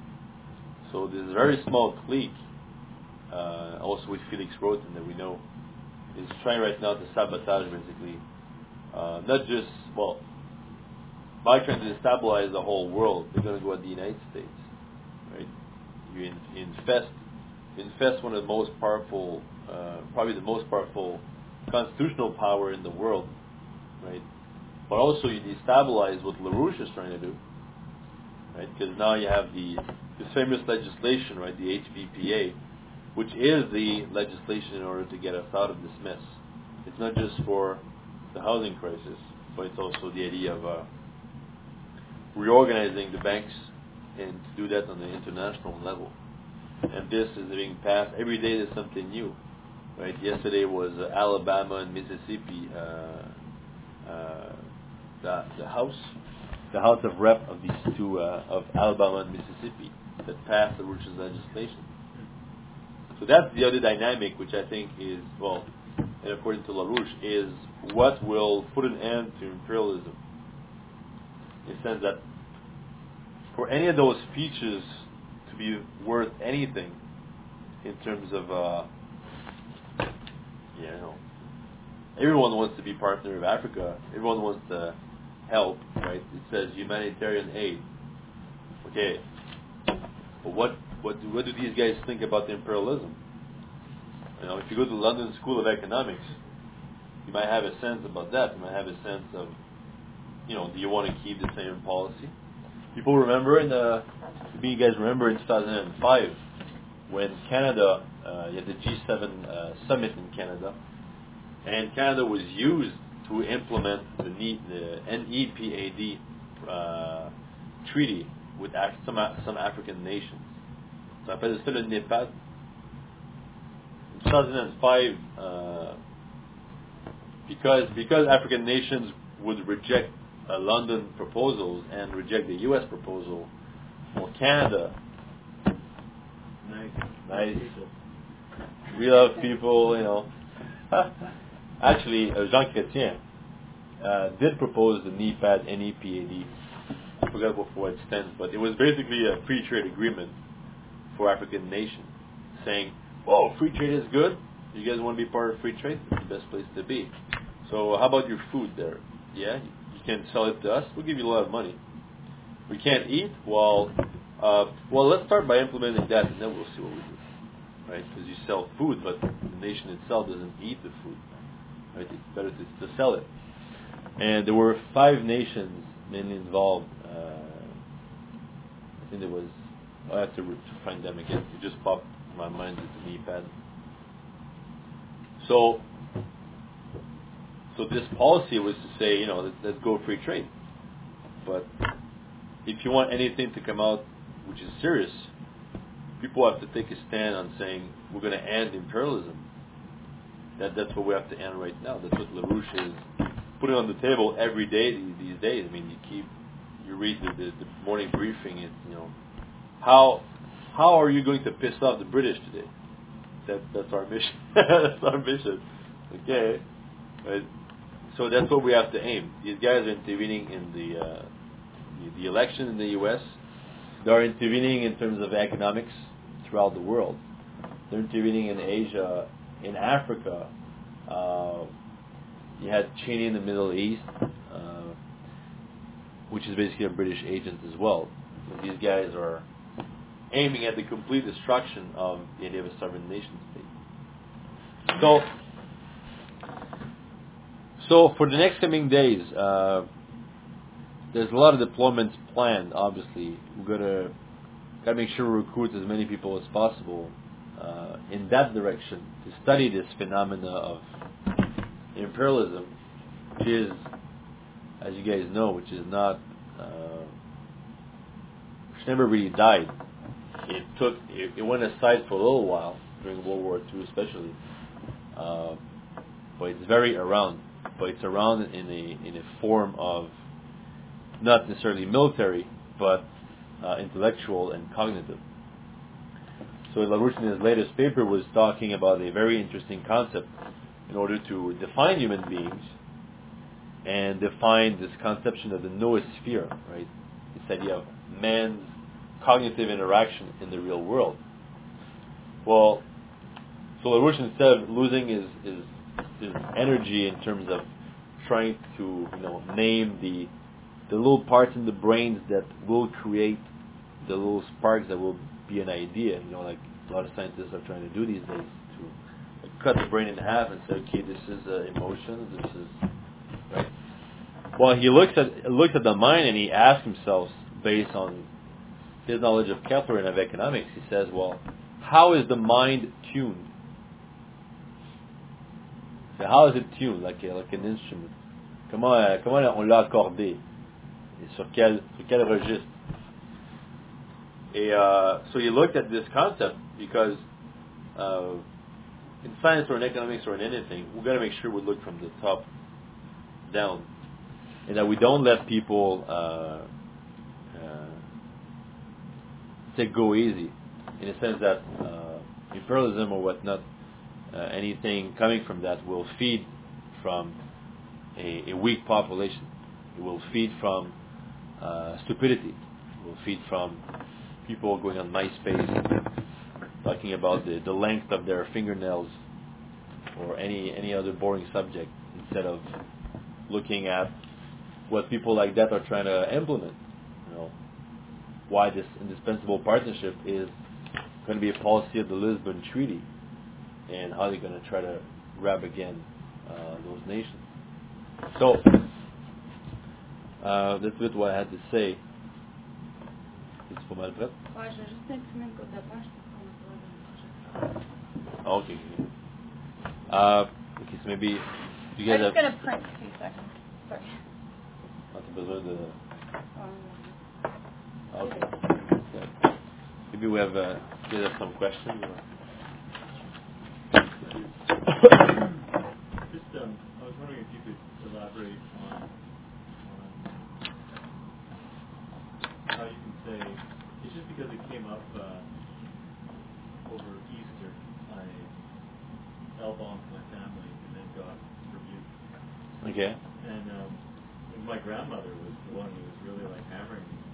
So this very small clique, uh, also with Felix Roten that we know, is trying right now to sabotage basically, uh, not just, well, by trying to destabilize the whole world, they're going to go at the United States, right? You in, infest, infest one of the most powerful, uh, probably the most powerful constitutional power in the world, right? But also you destabilize what LaRouche is trying to do, right? Because now you have the this famous legislation, right? The H V P A, which is the legislation in order to get us out of this mess. It's not just for the housing crisis, but it's also the idea of uh, reorganizing the banks and to do that on the international level. And this is being passed every day. There's something new, right? Yesterday was uh, Alabama and Mississippi. Uh, uh, the the House, the House of Rep of these two uh, of Alabama and Mississippi that passed the LaRouche's legislation. So that's the other dynamic, which I think is, well, and according to LaRouche, is what will put an end to imperialism. In the sense that for any of those features to be worth anything in terms of, uh, you know, everyone wants to be partner of Africa. Everyone wants to help, right? It says humanitarian aid. Okay, but what what do, what do these guys think about the imperialism? You know, if you go to the London School of Economics, you might have a sense about that. You might have a sense of, you know, do you want to keep the same policy? People remember in the, maybe you guys remember in two thousand five when Canada, uh, you had the G seven uh, summit in Canada, and Canada was used to implement the, the N E P A D uh, treaty with Af- some some African nations. Ça s'appelle ça le NEPAD. In two thousand five, uh, because because African nations would reject uh, London proposals and reject the U S proposal, well, Canada, Nice, nice, people. we love people, you know. Actually, uh, Jean Chrétien uh, did propose the NEPAD, N E P A D. I forgot what for what extent, but it was basically a free trade agreement for African nations, saying, "Oh, free trade is good. You guys want to be part of free trade? It's the best place to be. So how about your food there? Yeah, you can sell it to us. We'll give you a lot of money. We can't eat. Well, uh, well, let's start by implementing that, and then we'll see what we do, right? Because you sell food, but the nation itself doesn't eat the food, right? It's better to, to sell it." And there were five nations mainly involved. Uh, I think there was. I have to, to find them again. It just popped in my mind with the NEPAD. So, so this policy was to say, you know, let, let's go free trade. But if you want anything to come out which is serious, people have to take a stand on saying we're going to end imperialism. That that's what we have to end right now. That's what LaRouche is putting on the table every day these, these days. I mean, you keep you read the, the, the morning briefing. It's, you know, how how are you going to piss off the British today? That that's our mission. That's our mission. Okay, right? So that's what we have to aim. These guys are intervening in the, uh, the the election in the U S. They are intervening in terms of economics throughout the world. They're intervening in Asia, in Africa. Uh, you had Cheney in the Middle East, uh, which is basically a British agent as well. So these guys are aiming at the complete destruction of the idea of a sovereign nation state. So, so for the next coming days, uh, there's a lot of deployments planned. Obviously, we're gonna gotta make sure we recruit as many people as possible uh, in that direction to study this phenomena of imperialism, which is, as you guys know, which is not, uh, which never really died. It took, it, it went aside for a little while during World War Two, especially, uh, but it's very around. But it's around in a in a form of not necessarily military, but uh, intellectual and cognitive. So LaRouche in his latest paper was talking about a very interesting concept in order to define human beings and define this conception of the noosphere, right? This idea of man's cognitive interaction in the real world. Well, so LaRouche, instead of losing his, his his energy in terms of trying to, you know, name the the little parts in the brains that will create the little sparks that will be an idea, you know, like a lot of scientists are trying to do these days, to like, cut the brain in half and say, okay, this is uh, emotion, this is right. Well, he looks at looks at the mind and he asks himself, based on his knowledge of Kepler and of economics, he says, well, how is the mind tuned? So how is it tuned, like like an instrument? Comment euh, comment on l'a accordé? Et sur quel sur quel registre? Et uh, so he looked at this concept because uh, in science or in economics or in anything, we've got to make sure we look from the top down, and that we don't let people uh, uh, say go easy, in the sense that uh, imperialism or whatnot, uh, anything coming from that will feed from a, a weak population. It will feed from uh, stupidity. It will feed from people going on MySpace talking about the, the length of their fingernails or any any other boring subject, instead of looking at what people like that are trying to implement. You know, why this indispensable partnership is going to be a policy of the Lisbon Treaty, and how they're going to try to grab again uh, those nations. So uh, that's a bit what I had to say. It's pas mal prêt? Ouais, je vais juste imprimer une coupe de page pour qu'on le voit. Okay. Uh, okay, so maybe you guys I'm have... just going to print a few seconds. Sorry. Ah, t'as besoin de... Um, Okay. Yeah. Maybe we have, uh, you guys have some questions? Or? Just, um, I was wondering if you could elaborate on, on how you can say, it's just because it came up uh, over Easter, I L-bombed my family and then got rebuked. Okay. And um, my grandmother was the one who was really like hammering me.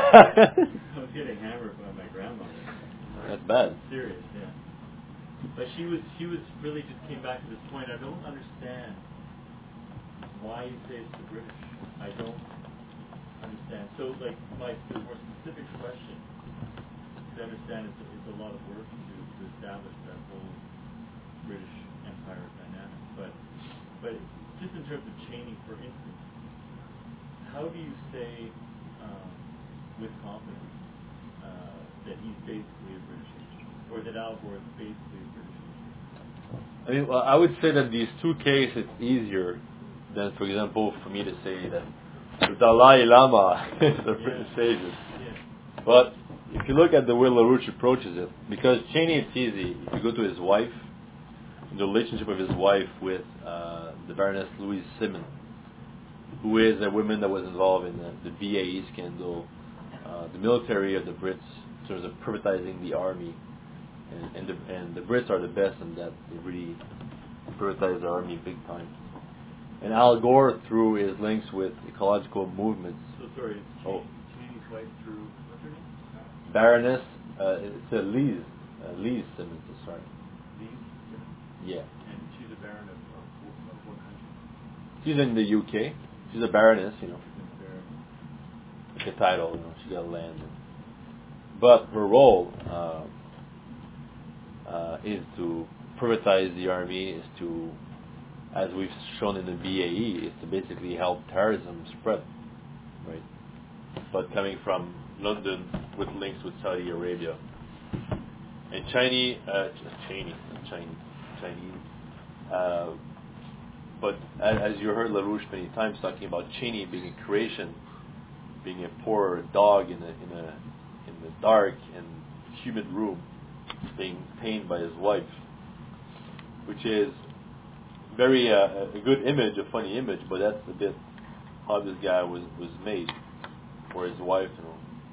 I was getting hammered by my grandmother. That's bad. Serious, yeah. But she was she was really just came back to this point. I don't understand why you say it's the British. I don't understand. So, like, my the more specific question, to understand it's, it's a lot of work to, to establish that whole British Empire dynamic. But but just in terms of Cheney, for instance, how do you say um, with confidence uh, that he's basically a British agent, or that Al Gore is basically a British agent? I mean, well, I would say that these two cases it's easier than, for example, for me to say that the Dalai Lama is a British agent. Yeah. But if you look at the way LaRouche approaches it, because Cheney, it's easy. If you go to his wife, the relationship of his wife with uh, the Baroness Louise Simmons, who is a woman that was involved in the, the B A E scandal, uh, the military of the Brits, in terms of privatizing the army, and and the, and the Brits are the best in that. They really privatize the army big time. And Al Gore, through his links with ecological movements. So sorry, it's Oh. Cheney's wife through, what's her name? Baroness, uh, it's a Lise, uh, Lise Simmons, sorry. Lise? Yeah. And she's a baron of, of, of what country? She's in the U K. She's a baroness, you know. She's a baron. It's a title, you know. She got land. But her role uh, uh, is to privatize the army, is to, as we've shown in the B A E, is to basically help terrorism spread, right? But coming from London with links with Saudi Arabia. And Chinese, uh, Chinese, Chinese, Chinese. Uh, but as, as you heard LaRouche many times talking about Cheney being a creation, being a poor dog in a in a in the dark and humid room, being pained by his wife, which is very uh, a good image, a funny image, but that's a bit how this guy was was made, or his wife, you know.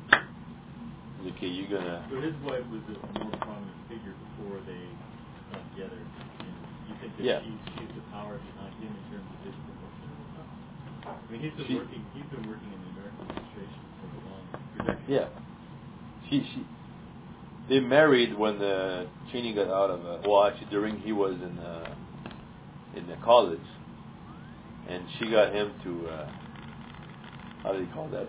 Okay, you're gonna. So his wife was a more prominent figure before they got together. And you think that Yeah. she's, she's the power behind him in terms of his promotion and stuff? I mean, he's been She- working. He's been working in the American administration for a long, for decades. Yeah. She she. They married when uh, Cheney got out of. Uh, well, actually, during he was in uh, in the college, and she got him to. Uh, how do you call that?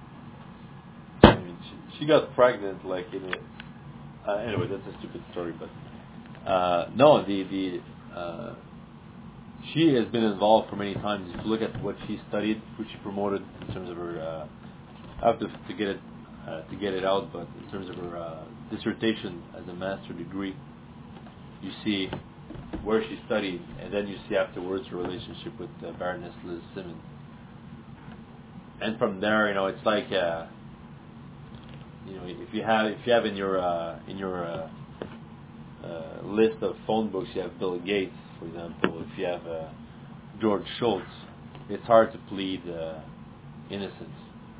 I mean, she, she got pregnant like in a. Uh, anyway, that's a stupid story, but uh, no, the the. Uh, She has been involved for many times. If you look at what she studied, what she promoted in terms of her, uh, I have to, to get it uh, to get it out, but in terms of her uh, dissertation as a master degree, you see where she studied, and then you see afterwards her relationship with uh, Baroness Liz Simmons. And from there, you know, it's like, uh, you know, if you have if you have in your uh, in your uh, uh, list of phone books, you have Bill Gates. For example, if you have uh, George Shultz, it's hard to plead uh, innocence.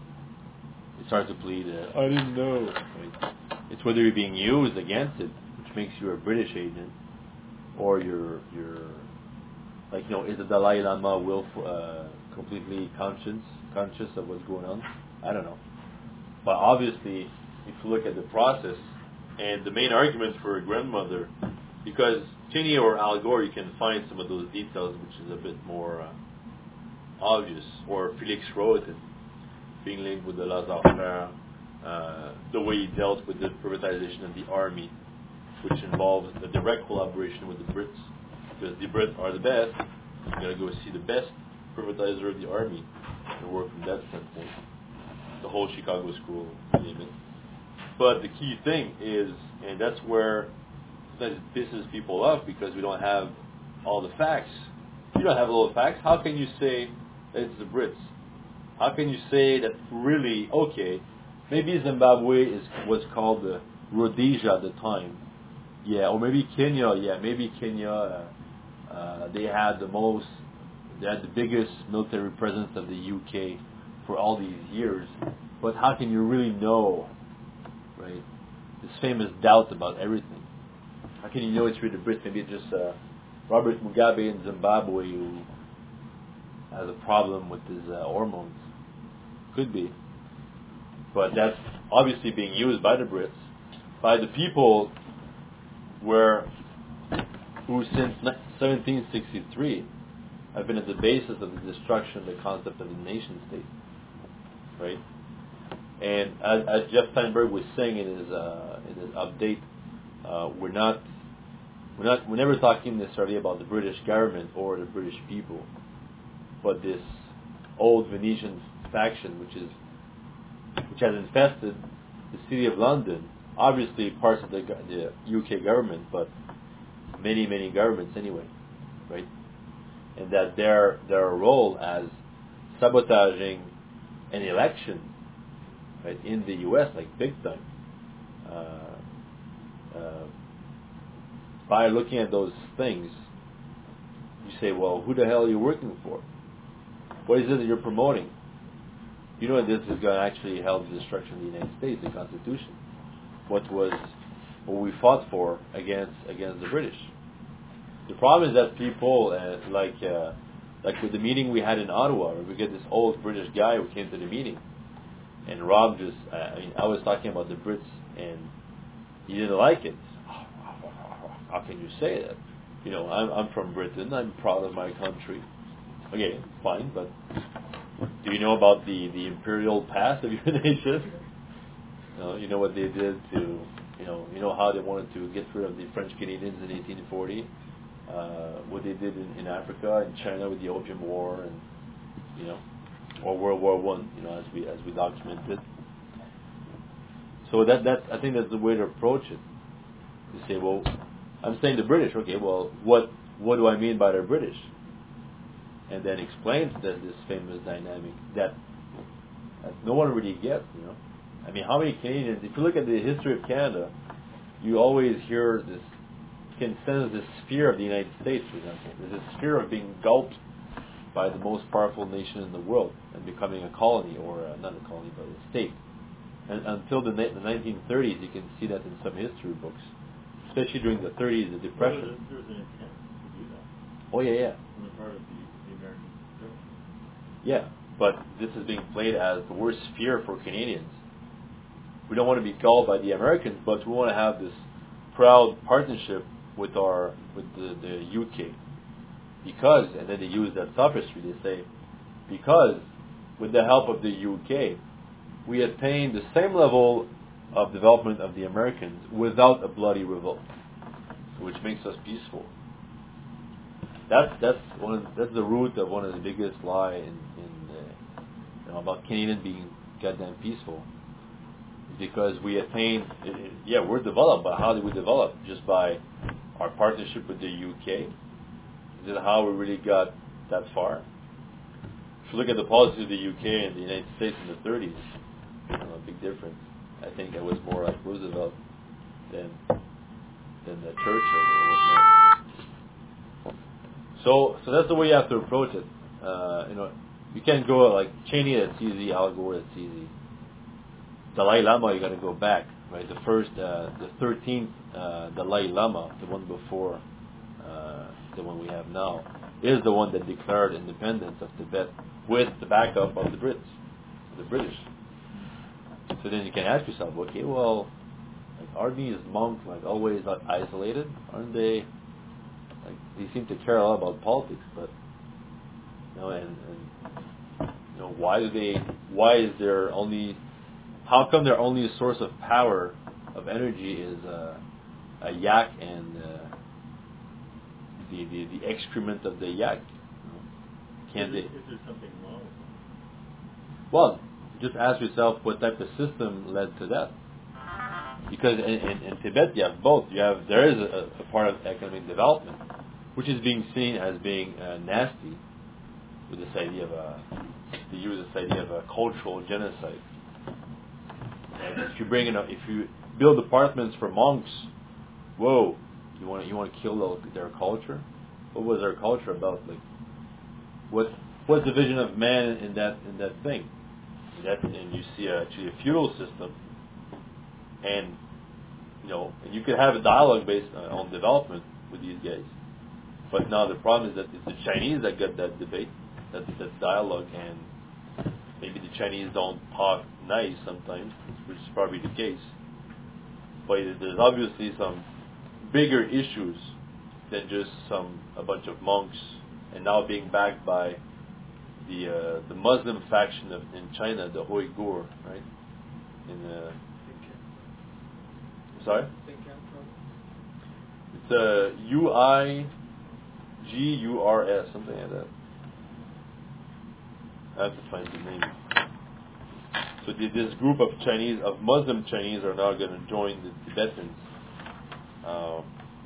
It's hard to plead, uh, I didn't know. Right? It's whether you're being used against it, which makes you a British agent, or you're, you're like, you know, is the Dalai Lama will uh, completely conscious, conscious of what's going on? I don't know. But obviously, if you look at the process, and the main argument for a grandmother, because Cheney or Al Gore, you can find some of those details, which is a bit more uh, obvious. Or Felix Rohatyn being linked with the Laissez-faire, uh, the way he dealt with the privatization of the army, which involves a direct collaboration with the Brits, because the Brits are the best. You got to go see the best privatizer of the army and work from that standpoint. The whole Chicago School, name it. But the key thing is, and that's where that pisses people off, because we don't have all the facts. If you don't have all the facts, how can you say that it's the Brits? How can you say that really, okay, maybe Zimbabwe is was called the Rhodesia at the time, yeah, or maybe Kenya, yeah, maybe Kenya, uh, uh, they had the most, they had the biggest military presence of the U K for all these years, but how can you really know, right? This famous doubt about everything. How can you know it's really the Brits? Maybe it's just uh, Robert Mugabe in Zimbabwe who has a problem with his uh, hormones. Could be. But that's obviously being used by the Brits, by the people where, who since seventeen sixty-three have been at the basis of the destruction of the concept of the nation state. Right? And as, as Jeff Steinberg was saying in his uh, in his update, uh, we're not we're not we're never talking necessarily about the British government or the British people, but this old Venetian faction, which is which has infested the city of London, obviously parts of the, the U K government, but many many governments anyway, right? And that their their role as sabotaging an election, right, in the U S, like big time, uh, uh, by looking at those things, you say, well, who the hell are you working for? What is it that you're promoting? You know, this is going to actually help the destruction of the United States, the Constitution. What was what we fought for against against the British. The problem is that people uh, like uh, like with the meeting we had in Ottawa, where we get this old British guy who came to the meeting, and Rob just uh, I mean I was talking about the Brits and he didn't like it. How can you say that? You know, I'm I'm from Britain. I'm proud of my country. Okay, fine, but do you know about the, the imperial past of your nation? You know, you know what they did to, you know, you know how they wanted to get rid of the French Canadians in eighteen forty. Uh, what they did in, in Africa, in China with the Opium War, and you know, or World War One. You know, as we as we documented. So that that I think that's the way to approach it. You say, well, I'm saying the British. Okay, well, what what do I mean by the British? And then explains that this famous dynamic that, that no one really gets. You know, I mean, how many Canadians? If you look at the history of Canada, you always hear this. You can sense this fear of the United States, for example. There's this fear of being gulped by the most powerful nation in the world and becoming a colony, or uh, not a colony, but a state. And until the, the nineteen thirties, you can see that in some history books, especially during the thirties, the Depression. There was an intent to do that. Oh yeah, yeah. On the part of the, the American government. Yeah, but this is being played as the worst fear for Canadians. we don't want to be called by the Americans, but we want to have this proud partnership with our with the, the U K, because, and then they use that sophistry. They say, because with the help of the U K, we attained the same level of development of the Americans without a bloody revolt, which makes us peaceful. That's that's one of, that's the root of one of the biggest lie in, in uh, you know, about Canadian being goddamn peaceful. Because we attained, yeah, we're developed, but how did we develop? Just by our partnership with the U K? Is it how we really got that far? If you look at the policy of the U K and the United States in the thirties, you know, a big difference. I think that was more like Roosevelt than than the Churchill or whatnot. So, so that's the way you have to approach it. Uh, you know, you can't go like Cheney, that's easy. Al Gore, that's easy. Dalai Lama, you got to go back, right? The first, uh, the thirteenth uh, Dalai Lama, the one before uh, the one we have now, is the one that declared independence of Tibet with the backup of the Brits, the British. So then you can ask yourself, okay, well, like, aren't these monks like always like isolated? Aren't they? Like, they seem to care a lot about politics, but you know, and, and you know, why do they? Why is there only? How come their only source of power, of energy, is uh, a yak and uh, the, the the excrement of the yak? Can't is, they? Is there something wrong with them? Well, just ask yourself what type of system led to that. Because in, in, in Tibet you have both. You have there is a, a part of economic development, which is being seen as being uh, nasty, with this idea of a, they use this idea of a cultural genocide. And if you bring in, a, if you build apartments for monks, whoa, you want to, you want to kill their culture? What was their culture about? Like, what what's the vision of man in that in that thing? And, that, and you see a, actually a feudal system, and you know, and you could have a dialogue based on, on development with these guys. But now the problem is that it's the Chinese that got that debate, that that dialogue, and maybe the Chinese don't talk nice sometimes, which is probably the case. But there's obviously some bigger issues than just some a bunch of monks, and now being backed by the uh, the Muslim faction of, in China, the Uyghur, right? In uh, sorry, it's a U I G U R S, something like that. I have to find the name. So this group of Chinese, of Muslim Chinese, are now going to join the Tibetans uh,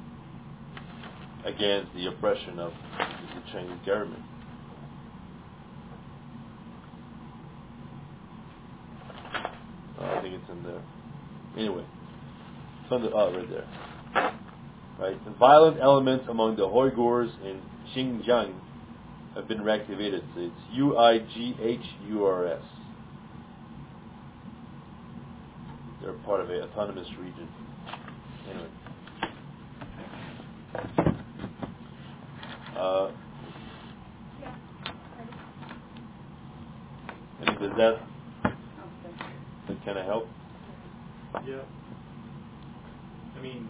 against the oppression of the Chinese government. Uh, I think it's in there. Anyway, it's on the oh, right there. Right, the violent elements among the Uyghurs in Xinjiang have been reactivated. So it's U I G H U R S. They're part of an autonomous region. Anyway. Uh, I mean, does that, that kind of help? Yeah. I mean,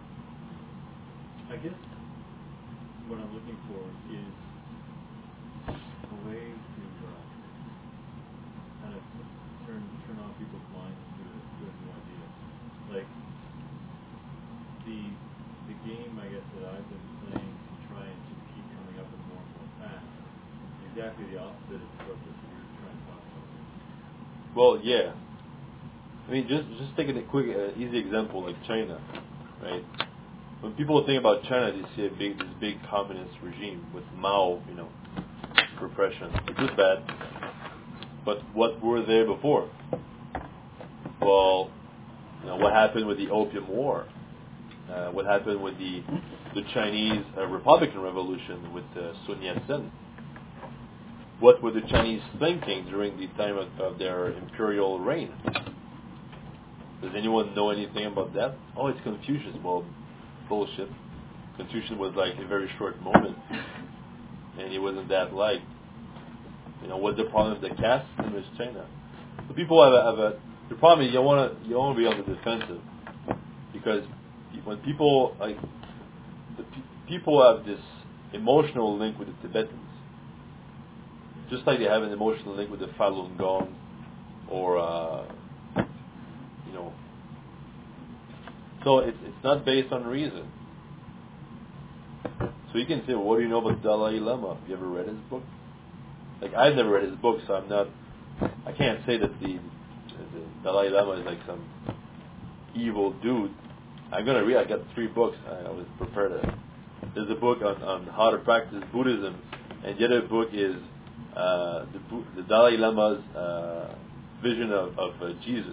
I guess what I'm looking for is a way to uh, kind of turn turn off people's minds to, to a new idea. Like the the game, I guess, that I've been playing to try and just keep coming up with more and more facts is exactly the opposite of what this you're trying to talk about. Well, yeah. I mean, just just taking a quick, uh, easy example like China, right? When people think about China, they see a big, this big communist regime with Mao, you know, repression, which was bad. But what were they before? Well, you know, what happened with the Opium War? Uh, what happened with the the Chinese uh, Republican Revolution with uh, Sun Yat-sen? What were the Chinese thinking during the time of, of their imperial reign? Does anyone know anything about that? Oh, it's Confucius. Well, bullshit. Confucius was like a very short moment, and he wasn't that liked. You know, what's the problem with the caste system in China? So people have a, have a the problem is you want to you want to be on the defensive, because when people like the pe- people have this emotional link with the Tibetans, just like they have an emotional link with the Falun Gong, or uh, you know. So it's it's not based on reason. So you can say, well, what do you know about Dalai Lama? Have you ever read his book? Like, I've never read his book, so I'm not. I can't say that the, the Dalai Lama is like some evil dude. I'm gonna read. I got three books. I, I was prepared. To, there's a book on, on how to practice Buddhism, and the other book is uh, the, the Dalai Lama's uh, vision of, of uh, Jesus.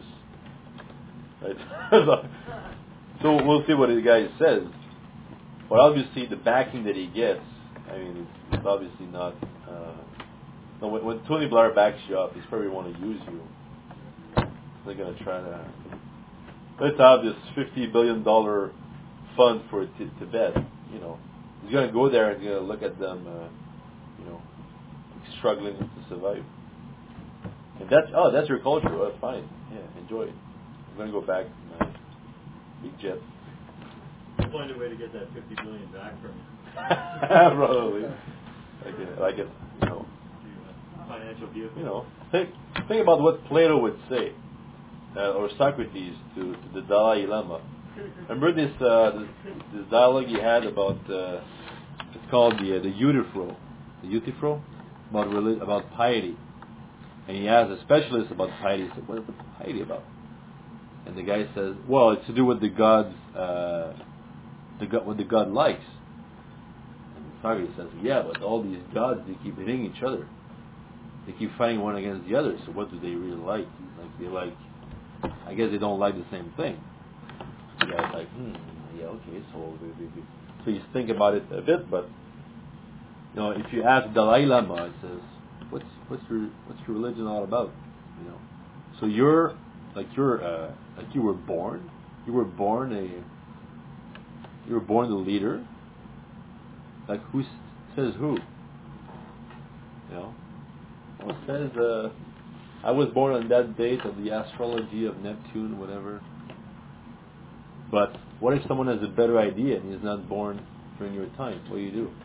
Right. So we'll see what the guy says. But obviously, the backing that he gets, I mean, it's, it's obviously not. Uh, no, when, when Tony Blair backs you up, he's probably want to use you. They're going to try to. Let's have this fifty billion dollars fund for t- Tibet. You know, he's going to go there and going to look at them, uh, you know, struggling to survive. And that's oh, that's your culture. Well, that's fine. Yeah, enjoy it. I'm going to go back to my big jet. Find a way to get that fifty billion back from you. Probably. Like it, like it, you know. Financial vehicle. You know, think think about what Plato would say, uh, or Socrates to, to the Dalai Lama. Remember this uh, this, this dialogue he had about uh, it's called the uh, the Euthyphro, the Euthyphro, about relig- about piety, and he asked a specialist about piety. He said, "What is the piety about?" And the guy says, "Well, it's to do with the gods." Uh, The God, what the God likes. And Socrates says, yeah, but all these gods, they keep hitting each other. They keep fighting one against the other. So what do they really like? Like they like, I guess they don't like the same thing. The guy's like, hmm, yeah, okay. So we, we, we. so you think about it a bit, but you know, if you ask Dalai Lama, it says, what's what's your what's your religion all about? You know, so you're like you're uh, like you were born, you were born a. You were born the leader. Like who s- says who? You know, well, it says uh, I was born on that date of the astrology of Neptune, whatever. But what if someone has a better idea and he's not born during your time? What do you do?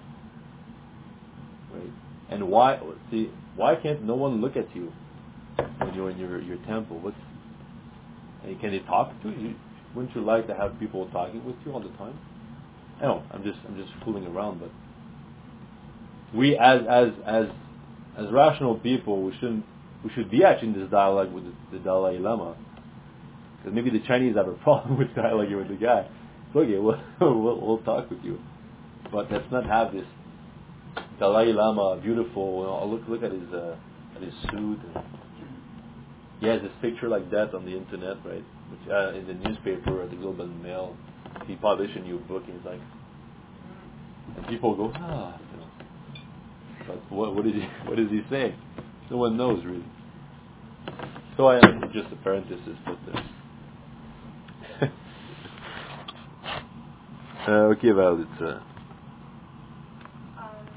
Right? And why? See, why can't no one look at you when you're in your your temple? What's and can they talk to you? Wouldn't you like to have people talking with you all the time? No, I'm just I'm just fooling around, but we as as as as rational people, we shouldn't we should be actually in this dialogue with the, the Dalai Lama, because maybe the Chinese have a problem with dialoguing with the guy. So, okay, we'll, we'll we'll talk with you, but let's not have this Dalai Lama beautiful. You know, look look at his uh, at his suit. And he has this picture like that on the internet, right? Which uh, in the newspaper, the Globe and Mail. He published a new book, and he's like, and people go, ah, you know. But what, what is he? What is he saying? No one knows really. So I am just a parenthesis, but uh, uh, okay, Val, it's. Uh,